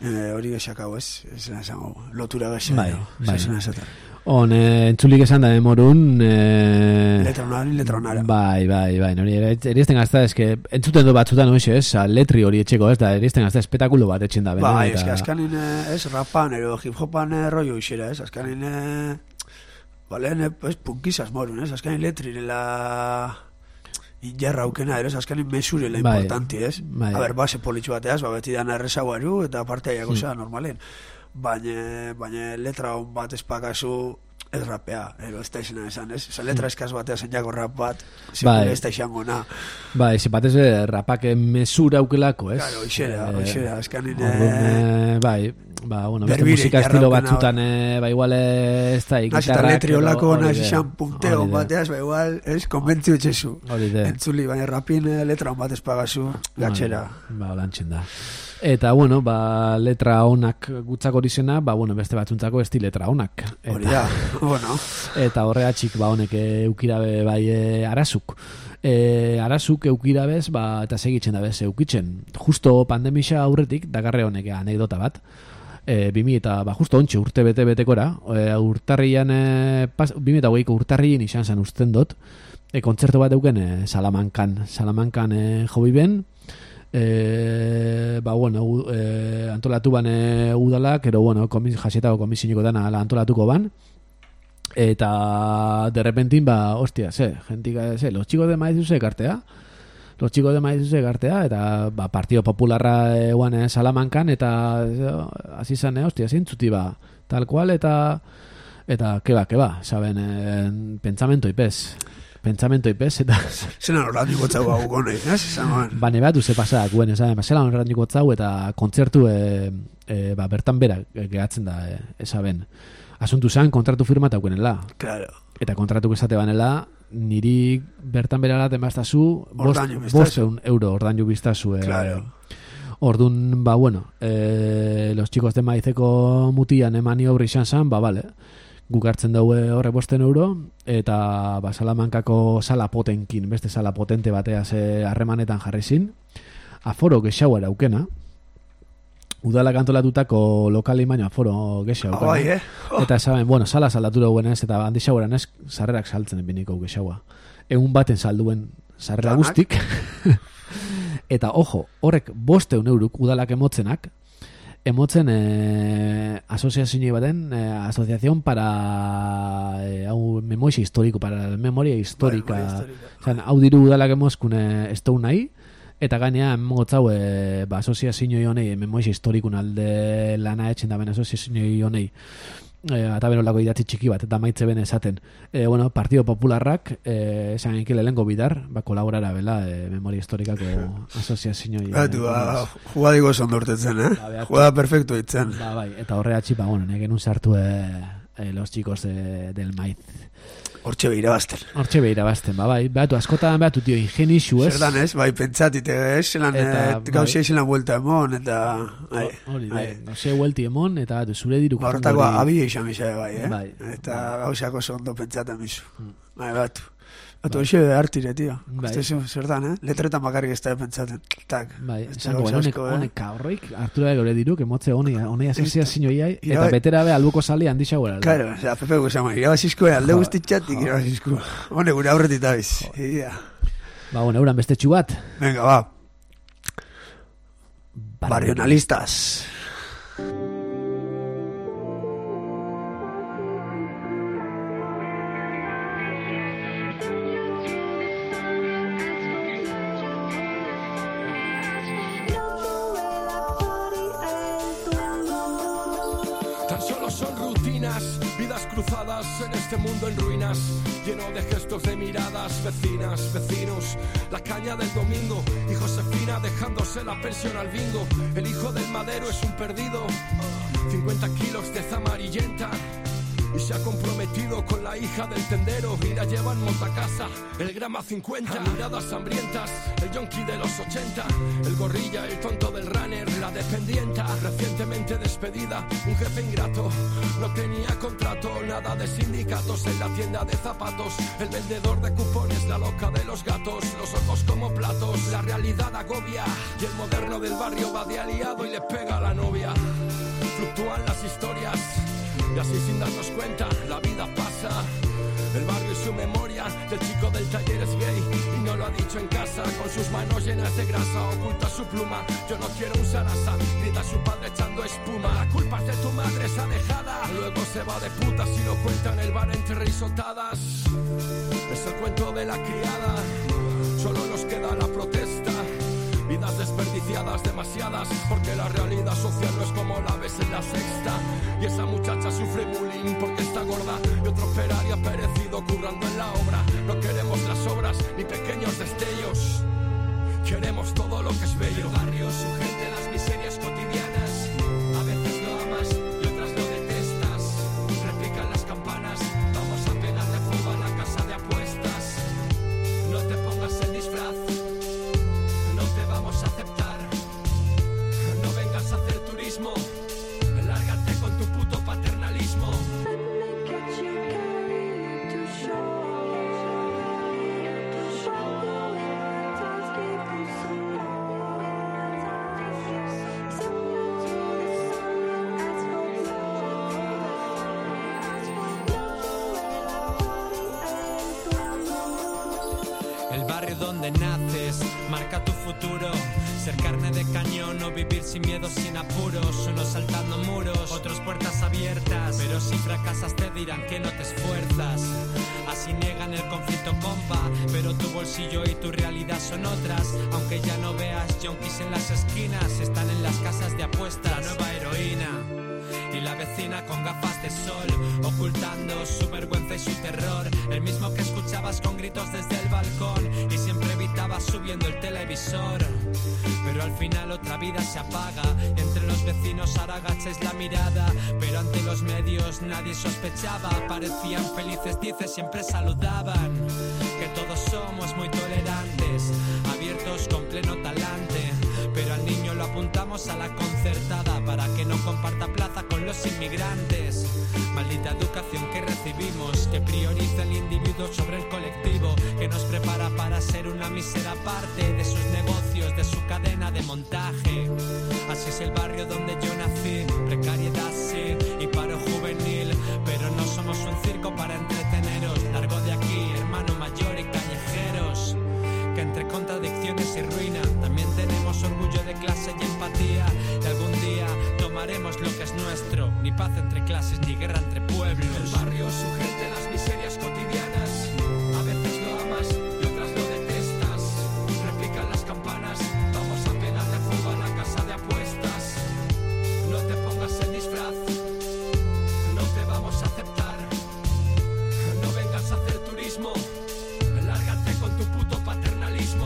hori gexakau, ez esango, lotura gexakau. Bai. Entzulik esan da memorun... Letra onara. Bai, hori eriesten gazta, eske, entzuten du batzutan hoxe, ez, letri hori etxeko, ez da, eriesten gazta, espetakulo bat etxen da. Bai, eske, azkanin, ez, rapan, ero hip-hopan rollo isera, ez, azkanin, balen, ez, punkizaz morun, ez, azkanin letrirela... Injarra aukena, ez, azkanin mesurela importanti, ez? A ber, base politxu bateaz, beti dana errezaguaru, eta parteaiako zera normalen. Baina letra hon bat espakazu ez rapea, ez da izena esan, ez? Esa letra eskaz batea zenjako rap bat, zikure ez da izango na. Bai, ze batez rapak mesura aukelako, ez? Claro, oixera, eskanin... Bai, bueno, beste musika estilo batzutan, igual ez da, gitarrak... Eta letri olako nahi izan punteo bateaz, igual, ez, konbentzio etxezu. Entzuli, baina rapin letra hon bat espagazu, gatxera. Lantxen da. Eta, bueno, letra onak gutzak hori zena, beste batzuntzako esti letra onak. Hori da, bueno. Eta horreatxik, honek eukirabe arazuk. Arazuk eukirabez, eta segitzen da bez eukitzen. Justo pandemisa aurretik, dakarre honek anekdota bat, 2000 eta, justo ontxe urte bete-betekora, urtarrian, 2008ko urtarrien izan zen usten dut, kontzertu bat euken Salamankan jobi ben, antolatu ban udalak, ero, jasietako komisiniko dana antolatuko ban, eta derrepentin, hostia, gentik, los chicos de Maíz ekartea, eta Partido Popularra eguan Salamankan, eta hasi zan, hostia, zintzuti tal cual, eta keba, saben, pensamento ipez, eta... Zeran horretik gotzau hau gonei, ez? Bane bat, duze pasak, guen, zelan horretik gotzau, eta kontzertu bertan bera gehatzen da, esaben. Asuntu zen, kontratu firmata aukenela. Claro. Eta kontratu esate banela, niri bertan bera temaztazu, 500 euro ordainu biztazu. Claro. Ordun, los chicos de Maizeko mutian emani obri izan zan, vale. Guk hartzen daue horre 500 euro, eta Salamankako sala potenkin, beste sala potente bateaz harremanetan jarrizin, aforo gexau eraukena, udalak antolatutako lokali baino aforo gexau eraukena, eta esaben, sala saldatu dauen ez, eta handi xaueran ez, sarrerak saltzen biniko gexaua. Egun baten salduen sarrera guztik, eta ojo, horrek 500 euruk udalak emotzenak, emotzen asoziazio baten, asociación para memoria histórico, para la memoria histórica. Hau diru udalak emozkun estou nahi, eta gainea emotzau asoziazio honei, memoria historikun alde lana etxen da ben asoziazio honei. Eta benolako idatzi txiki bat, eta maitze ben esaten. Partido Popularrak, esan enkile lehenko bidar, kolaborara bela, memoria historikako asoziazio. Jugadiko sondortetzen, Jugada perfecto itzen. Eta horreatxi, neken sartu los chicos del Maiz. Hortxe behira bazten. Behatu, askotan behatu, tio, ingenixu, ez? Zerdan, ez? Pentsat, gauzia izan buelta emon, eta... Hori, gauzia buelti emon, eta zure diru... Horretako abia izan bizai, Eta gauziako zondo pentsaten bizu. Batu, hoxe hartire, tio. Zerdan, letretan bakarrik ez da pentsaten. Zango, honek horreik, hartura gure diru, emotze honei asozia zinoi, eta betera be albuko sali handi xaguera. Claro, Pepe guzama, irabazizko alde guztitxatik irabazizko. Hone, gure aurretita biz. Euran beste txubat. Venga, Barrionalistas. Cruzadas en este mundo en ruinas, lleno de gestos de miradas, vecinas, vecinos, la caña del domingo y Josefina dejándose la pensión al bingo. El hijo del madero es un perdido, 50 kilos de amarillenta, y se ha comprometido con la hija del tendero y la lleva en motacasa, el grama 50, miradas hambrientas, el yonki de los 80, el gorrilla, el tonto del runner, la dependienta, recientemente despedida, un jefe ingrato, no tenía contrato, nada de sindicatos en la tienda de zapatos, el vendedor de cupones, la loca de los gatos, los ojos como platos, la realidad agobia y el moderno del barrio va de aliado y le pega a la novia. Fluctúan las historias y así sin darnos cuenta la vida pasa. El barrio y su memoria del chico del taller es gay y no lo ha dicho en casa. Con sus manos llenas de grasa oculta su pluma. Yo no quiero un sarasa, grita su padre echando espuma. La culpa es de tu madre, esa dejada. Luego se va de putas y lo cuenta en el bar entre risotadas. Es el cuento de la criada, solo nos queda la protesta. Vidas desperdiciadas, demasiadas, porque la realidad social no es como la ves en La Sexta. Y esa muchacha sufre bullying porque está gorda y otro operario ha perecido currando en la obra. No queremos las obras ni pequeños destellos, queremos todo lo que es bello. El barrio, su gente, las miserias cotidianas, a veces lo amas y otras lo detestas. Repican las campanas, vamos a pegar de fuego a la casa de apuestas. No te pongas el disfraz, vamos a aceptar, no vengas a hacer turismo, lárgate con tu puto paternalismo. El barrio donde naces marca tu futuro. Ser carne de cañón o vivir sin miedo, sin apuros. Unos saltando muros, otros puertas abiertas. Pero si fracasas te dirán que no te esfuerzas. Así niegan el conflicto, compa, pero tu bolsillo y tu realidad son otras. Aunque ya no veas yonkis en las esquinas, están en las casas de apuestas. La nueva heroína y la vecina con gafas de sol, ocultando su vergüenza y su terror. El mismo que escuchabas con gritos desde el balcón y siempre evitabas subiendo el televisor. Pero al final otra vida se apaga. Entre los vecinos ahora agacháis la mirada, pero ante los medios nadie sospechaba. Parecían felices, dice, siempre saludaban. Que todos somos muy tolerantes, abiertos con pleno talante. Pero al niño lo apuntamos a la concertada para que no comparta plaza con los inmigrantes. Maldita educación que recibimos, que prioriza el individuo sobre el colectivo, que nos prepara para ser una mísera parte de sus negocios, de su cadena de montaje. Así es el barrio donde yo nací, precariedad sí y paro juvenil, pero no somos un circo para entreteneros. Largo de aquí, hermano mayor y callejeros, que entre contradicciones y ruina también tenemos orgullo de clase y empatía. Y algún día tomaremos lo que es nuestro, ni paz entre clases ni guerra entre pueblos. El barrio, su gente, las miserias cotidianas, a veces lo amas y otras lo detestas. Repican las campanas, vamos a pegar de fuego a la casa de apuestas. No te pongas el disfraz, no te vamos a aceptar, no vengas a hacer turismo, lárgate con tu puto paternalismo.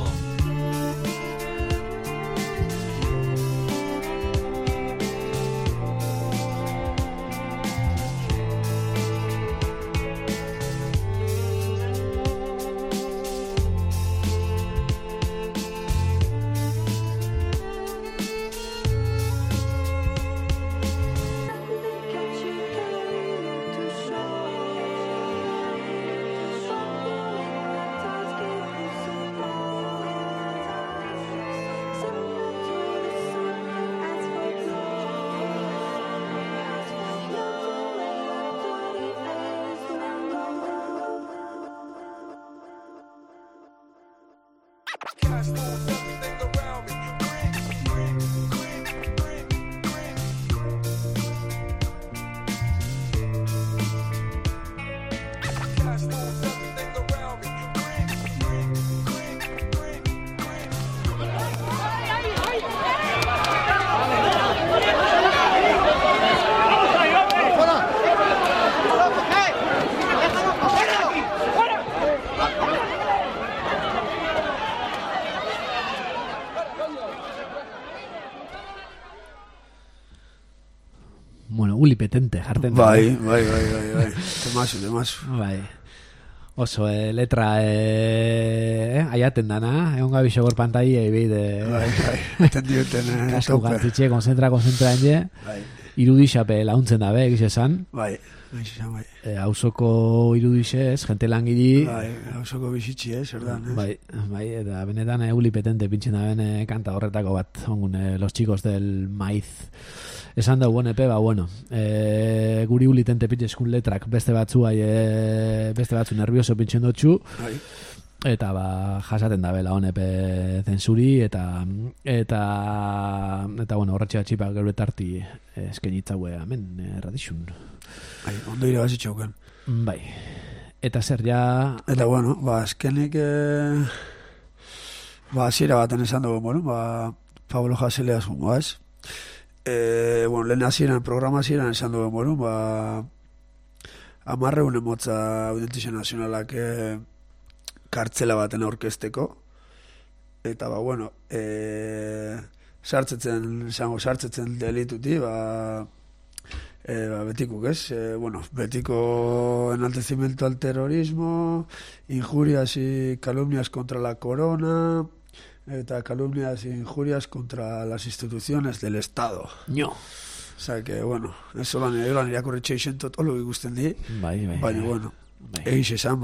uli petente jarten da. Bai. Temazu. Bai. Oso, letra aiaten dana, egon gabi xogor pantai ebeide. Bai, atendiuten kasko gantzitxe, konzentra enge, irudixape launtzen dabe, egiz esan. Bai. Hausoko irudixe ez, jente langili. Bai, hausoko bizitzi ez, ordan. Bai, eta benetan uli petente pintzen da bene kanta horretako bat, ongun, los chicos del maíz. Esan da epe, bueno, guri uli tente pintzen eskun letrak beste batzu nervioso pintzen dutxu. Bai. Eta jasaten da bela honepe zensuri eta bueno, horretxe atxipak gero etarti eskenitzaue hemen erradixun. Bai, ondo irabazitxauken. Bai. Eta zer ja... Eta bueno, azkenik hasiera baten esan dugu, bueno, Pablo Jaselea zungo, ez? Bueno, lehen hasieran, programa hasieran esan dugu, bueno, 10 emotza Audientizio Nazionalak kartzela baten aurkezteko, eta bueno, sartzetzen delituti, betikuk, ez? Bueno, betiko enaltecimiento al terrorismo, injurias y calumnias contra la corona, eta calumnias e injurias contra las instituciones del Estado. No. O sea que, bueno, eso lan irakurritxe izentot, olo ikusten di. Baina, bueno, egiz esan,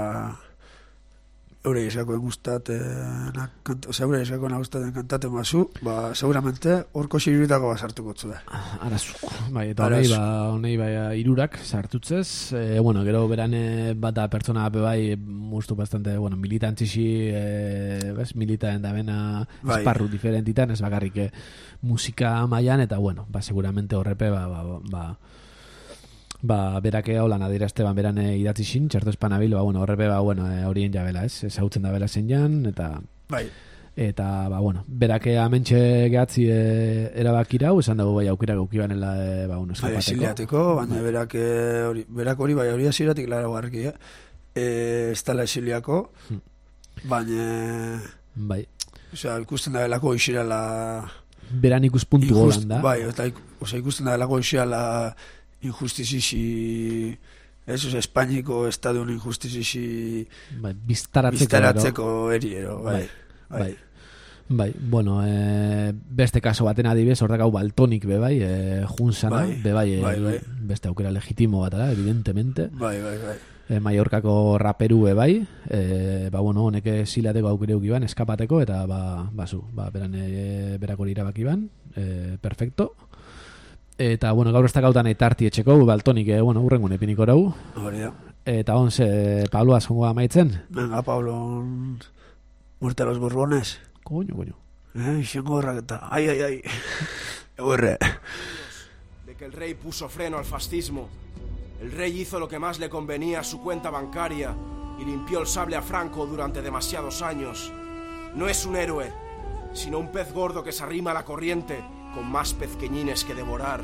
eure eskakoen gustaten kantaten bazu, seguramente horko xiruritako sartuko tzu da. Arazuk. Bai, eta honei irurak sartutzez. Bueno, gero berane bata pertsona bai mustu bastante, bueno, militantzisi, militaen da bena esparru diferentitan, ez bakarrik musika mailan, eta bueno, seguramente horrepe, berake holan adierazteban berane idatzi xin, txerto espanabil, bueno, horrepe, bueno, horien jabela, ez? Ezautzen da bela zen jan, eta... Bai. Eta, bueno, berake amentxe gehatzi erabakirau, esan dago bai aukera gaukibanela, eskapateko. Bai, exiliateko, baina berak hori hori aziratik lara garriki, ez tala exiliako, baina... Bai. Osea, ikusten da belako isirala... Beran ikuspuntu holan da. Bai, ikusten da belako isirala... injustizisi, eso es Espainiko estadun injustizisi biztaratzeko eriero, bai. Bueno, beste kaso baten adibez, horrekau Baltonik bebai, Junsana, bebai, beste aukera legitimo bat da, evidentemente. Bai. Mallorcako raperu bebai, bueno, honek zilateko aukere ukiban, eskapateko, eta berak hori irabakiban, perfecto. Eta, bueno, gaur ez da gautan etarti etxeko, Baltonik, bueno, urrengun epiniko rau. Hori da. Eta onze, Pablo azkongoa maitzen? Venga, Pablo, muerte a los borbones. Coño. Xengo horraketa, ay. Eurre. De que el rey puso freno al fascismo. El rey hizo lo que más le convenía a su cuenta bancaria y limpió el sable a Franco durante demasiados años. No es un héroe, sino un pez gordo que se arrima a la corriente con más pezqueñines que devorar.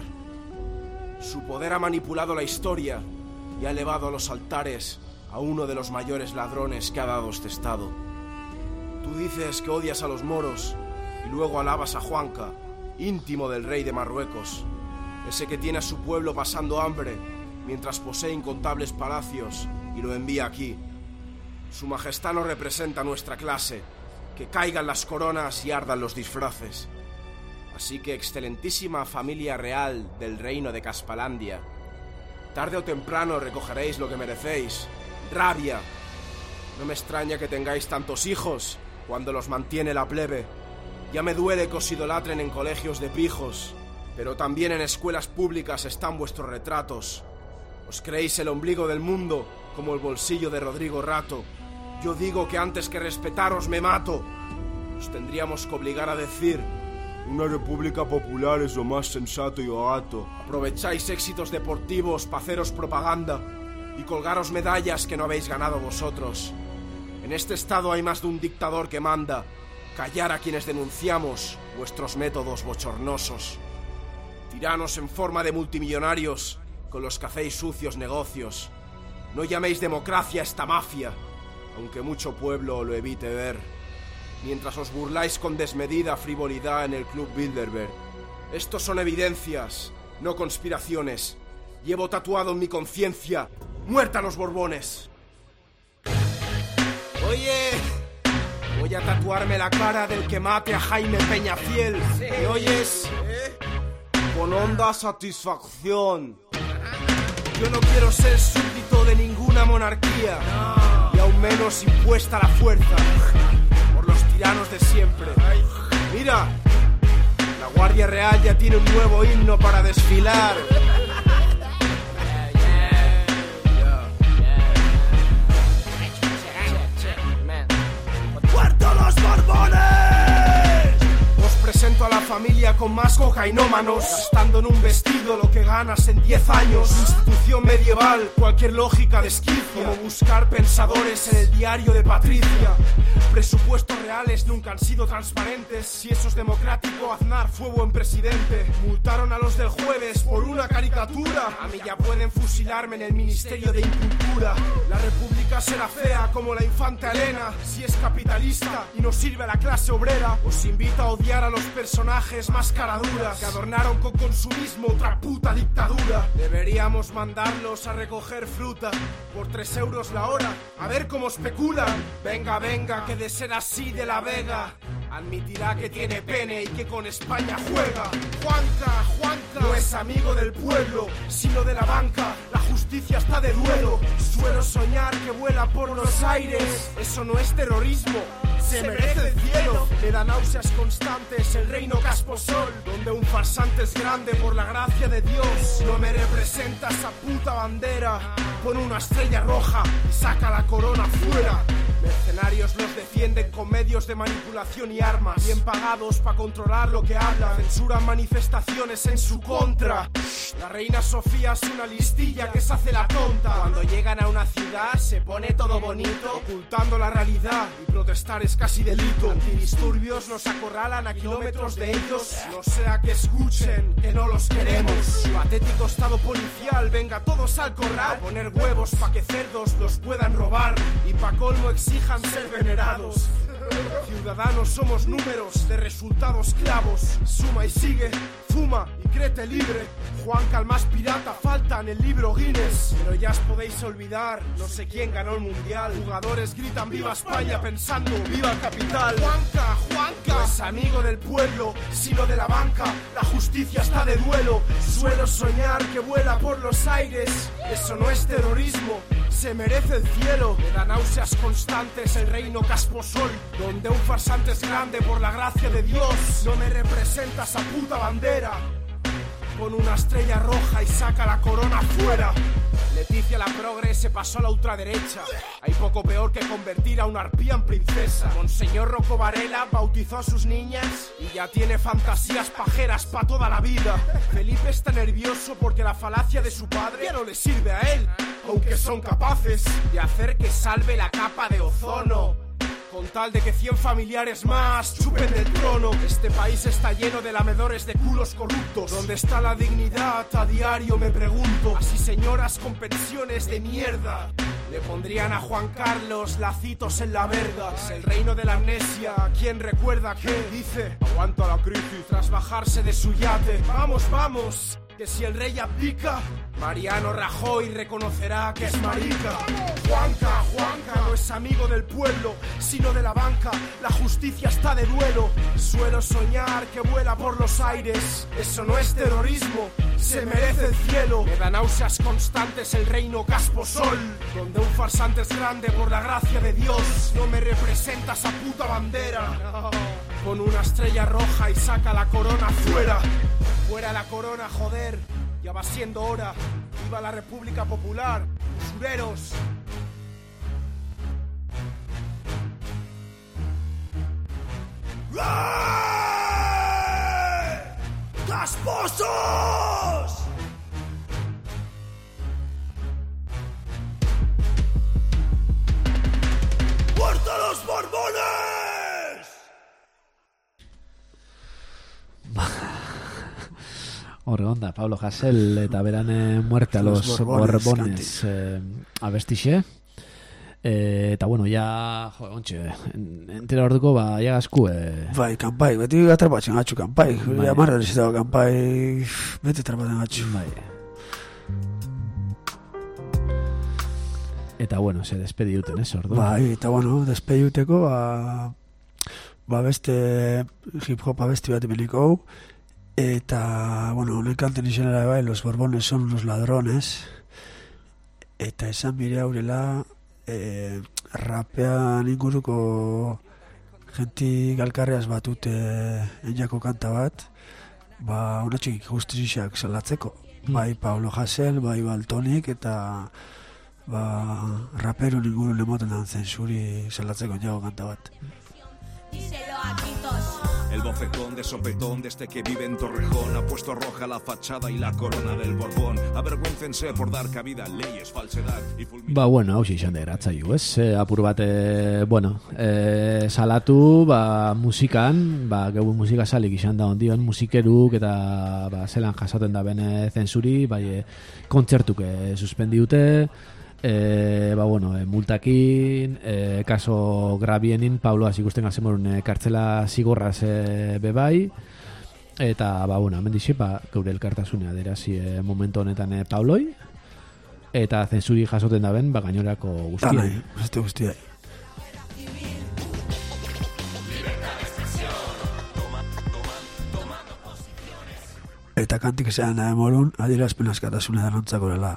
Su poder ha manipulado la historia y ha elevado a los altares a uno de los mayores ladrones que ha dado este estado. Tú dices que odias a los moros y luego alabas a Juanca, íntimo del rey de Marruecos, ese que tiene a su pueblo pasando hambre mientras posee incontables palacios y lo envía aquí. Su majestad no representa a nuestra clase, que caigan las coronas y ardan los disfraces. Así que, excelentísima familia real del reino de Caspalandia, tarde o temprano recogeréis lo que merecéis, rabia. No me extraña que tengáis tantos hijos cuando los mantiene la plebe. Ya me duele que os idolatren en colegios de pijos, pero también en escuelas públicas están vuestros retratos. Os creéis el ombligo del mundo como el bolsillo de Rodrigo Rato. Yo digo que antes que respetaros me mato. Os tendríamos que obligar a decir: una república popular es lo más sensato y barato. Aprovecháis éxitos deportivos para haceros propaganda y colgaros medallas que no habéis ganado vosotros. En este estado hay más de un dictador que manda. Callar a quienes denunciamos vuestros métodos bochornosos. Tiranos en forma de multimillonarios con los que hacéis sucios negocios. No llaméis democracia a esta mafia, aunque mucho pueblo lo evite ver. Mientras os burláis con desmedida frivolidad en el Club Bilderberg. Estos son evidencias, no conspiraciones. Llevo tatuado en mi conciencia: ¡muerta a los Borbones! Oye, voy a tatuarme la cara del que mate a Jaime Peñafiel. ¿Me oyes? Con honda satisfacción. Yo no quiero ser súbdito de ninguna monarquía, y aún menos impuesta a la fuerza por los tiranos de siempre. Mira, la Guardia Real ya tiene un nuevo himno para desfilar. ¡Muerto los Borbones! Os presento a la familia con más cocainómanos, gastando en un vestido lo que ganas en 10 años. Institución medieval, cualquier lógica desquicia, como buscar pensadores en el diario de Patricia. Presupuestos reales nunca han sido transparentes. Si eso es democrático, Aznar fue buen presidente. Multaron a los del Jueves por una caricatura. A mí ya pueden fusilarme en el Ministerio de Incultura. La república será fea como la infanta Elena si es capitalista y no sirve a la clase obrera. Os invito a odiar a los personajes más caraduras que adornaron con consumismo otra puta dictadura. Deberíamos mandarlos a recoger fruta por 3 euros la hora, a ver cómo especulan. Venga, venga, que de ser así de la Vega admitirá que tiene pene y que con España juega. Juanca no es amigo del pueblo, sino de la banca. La justicia está de duelo. Suelo soñar que vuela por los aires. Eso no es terrorismo, se merece el cielo. Le da náuseas constantes el reino Casposol, donde un farsante es grande por la gracia de Dios. No me representa esa puta bandera. Pon una estrella roja y saca la corona fuera. Mercenarios los defienden con medios de manipulación y armas, bien pagados para controlar lo que hablan. Censuran manifestaciones en su contra. La reina Sofía es una listilla que se hace la tonta. Cuando llegan a una ciudad se pone todo bonito, ocultando la realidad, y protestar es casi delito. Antidisturbios nos acorralan a kilómetros de ellos, no sea que escuchen que no los queremos. Patético estado policial, venga todos al corral, a poner huevos pa' que cerdos los puedan robar y pa' colmo exijan ser venerados. Ciudadanos somos números de resultados clavos. Suma y sigue, fuma y créete libre. Juanca el más pirata falta en el libro Guinness. Pero ya os podéis olvidar, no sé quién ganó el mundial. Jugadores gritan viva España pensando viva el capital. Juanca no es amigo del pueblo, sino de la banca. La justicia está de duelo. Suelo soñar que vuela por los aires. Eso no es terrorismo, se merece el cielo. Le da náuseas constantes el reino Casposol, donde un farsante es grande por la gracia de Dios. No me representa esa puta bandera. Pon una estrella roja y saca la corona fuera. Leticia la progre se pasó a la ultraderecha. Hay poco peor que convertir a una arpía en princesa. Monseñor Rocco Varela bautizó a sus niñas y ya tiene fantasías pajeras pa' toda la vida. Felipe está nervioso porque la falacia de su padre ya no le sirve a él, aunque son capaces de hacer que salve la capa de ozono, con tal de que 100 familiares más chupen del trono. Este país está lleno de lamedores de culos corruptos. ¿Dónde está la dignidad? A diario me pregunto. Así señoras con pensiones de mierda le pondrían a Juan Carlos lacitos en la verga. Es el reino de la amnesia. ¿Quién recuerda que dice? Aguanta la crisis tras bajarse de su yate. Vamos, vamos, que si el rey abdica, Mariano Rajoy reconocerá que es marica. Juanca no es amigo del pueblo, sino de la banca. La justicia está de duelo. Suelo soñar que vuela por los aires. Eso no es terrorismo, se merece el cielo. Me da náuseas constantes el reino Casposol, donde un farsante es grande por la gracia de Dios. No me representa esa puta bandera. Pon una estrella roja y saca la corona fuera. Fuera la corona, joder, ya va siendo hora. Viva la República Popular, usureros. ¡Casposos! ¡Muerto los Borbones! Horre onda, Pablo Hasél eta beran muerte a los Borbones abestixe. Eta bueno, ja, ontxe, entera orduko, ja gasku... Bai, kanpai, beti atrapatzen gatzu kanpai. Ja, marra dezitaba kanpai, beti atrapatzen gatzu. Bai. Eta bueno, se despedi duten, ordu. Bai, eta bueno, despedi duteko, beste hip-hop abesti bat ibiliko, eta, bueno, honen kanten izenera bai, los borbones son los ladrones, eta esan bire haurela, rapean inguruko genti galkarreaz batute enjako kanta bat, honatxik justizizak salatzeko. Bai Pablo Hasél, bai Baltonik, eta raperon ingurun emoten dan zensuri salatzeko enjako kanta bat. El bofetón de sopetón desde que vive en Torrejón ha puesto roja la fachada y la corona del Borbón. Avergüéncense por dar cabida a leyes, falsedad y fulminación. Bueno, hau izan da eratzaiu, apur bat, salatu, musikan, gehu musika salik izan da ondion, musikeruk eta zelan jasaten da bene zensuri, kontzertuk suspendi dute, multakin, kaso grabienin, Pabloaz ikusten gazemorun kartzela zigorraz bebai, eta, hemen dixe, geure elkartasunea derazi momentu honetan Pabloi, eta zensuri jasoten da ben, gainorako guztiai. Beste guztiai. Eta kantik esan da demorun, adierazpen askatasuna danontzako dela.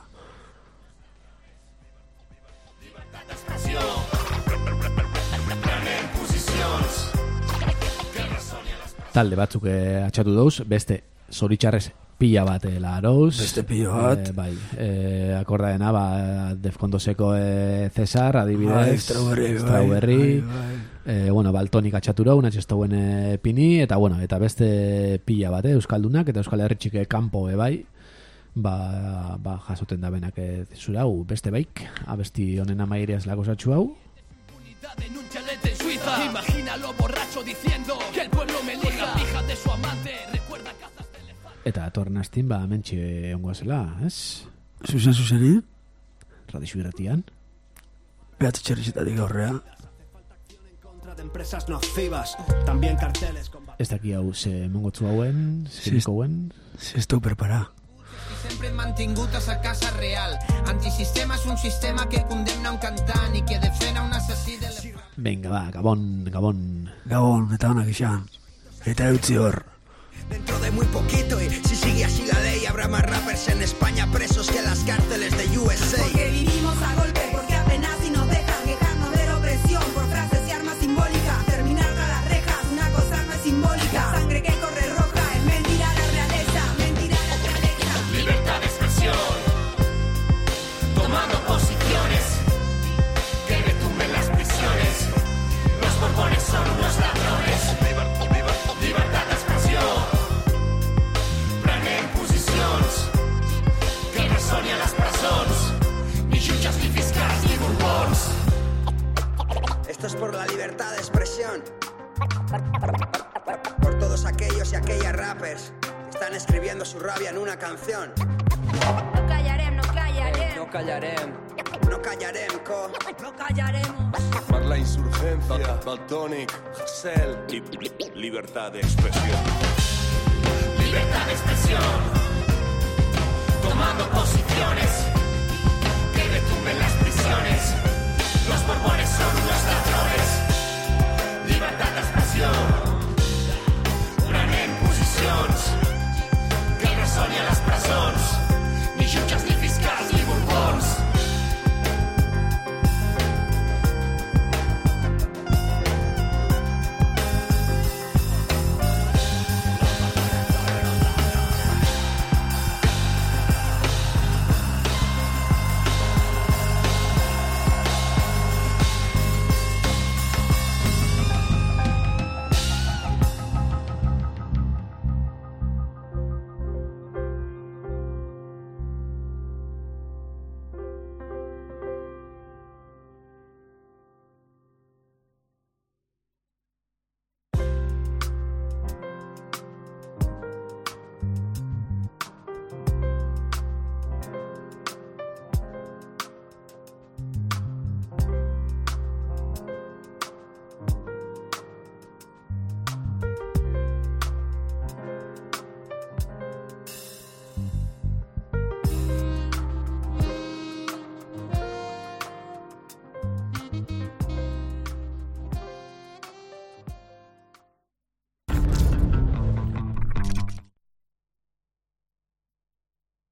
Talde batzuk atxatu dauz, beste zoritxarrez pila bat larouz. Beste pila bat. Akorda dena, Defkondoseko Cesar, adibidez. Strawberry. Baltonik atxatu rau, natxestauen pini, eta beste pila bat, Euskaldunak, eta Euskal Herritxik kanpo bai, jasoten da benak zurau, beste baik, abesti honen amaireaz lagosatxu hau. Denuncia en Suiza. Imagínalo borracho diciendo que el pueblo me elija. La hija de su amante recuerda cazas de elefante. Eta tornastin mentxe ongoa zela, ez? Zuzen? Radixu irratian. Behatze txerrizetatik aurrea. Ez daki hau ze mongotzu hauen, ziriko hauen. Si esteu preparat. Sempre hem mantingut a casa real. Antisistema és un sistema que condemna un cantant i que defena un assassí de l'elefant. Venga, Gabon. Gabon, eta honak izan. Eta eutzi hor. Dentro de muy poquito y si sigue así la ley habrá más rappers en España presos que en las cárceles de USA. Porque vivimos a golpe, porque apenas si nos dejan quejarnos de la opresión por frases y armas simbólicas. Terminar tras las rejas, una cosa no es simbólica. La sangre que corre roja es mentira la realeza, mentira la realeza. Libertad de expresión, tomando posiciones que retumben las prisiones. Los borbones son unos ladrones. Libertad de expresión, prenen posicions que no són ni a les presons, ni jutges, ni fiscals, ni borbons. Esto es por la libertad de expresión. Por todos aquellos y aquellas rappers que están escribiendo su rabia en una canción. No callarem, no callarem. No callarem. No callarem, co. No callaremos. Per la insurgencia, Baltonic, Hasél y libertad de expresión. Libertad de expresión, tomando posiciones que retumben las prisiones. Los borbones son unos ladrones. Libertad de expresión.